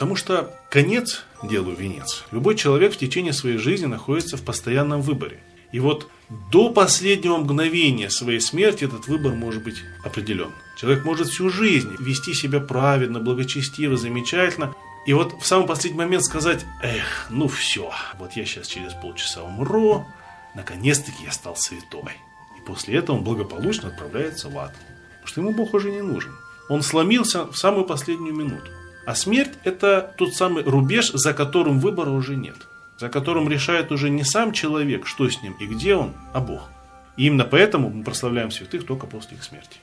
Потому что конец делу венец. Любой человек в течение своей жизни находится в постоянном выборе. И вот до последнего мгновения своей смерти этот выбор может быть определен. Человек может всю жизнь вести себя праведно, благочестиво, замечательно. И вот в самый последний момент сказать: эх, ну все, вот я сейчас через полчаса умру, наконец-таки я стал святой. И после этого он благополучно отправляется в ад. Потому что ему Бог уже не нужен. Он сломился в самую последнюю минуту. А смерть – это тот самый рубеж, за которым выбора уже нет. За которым решает уже не сам человек, что с ним и где он, а Бог. И именно поэтому мы прославляем святых только после их смерти.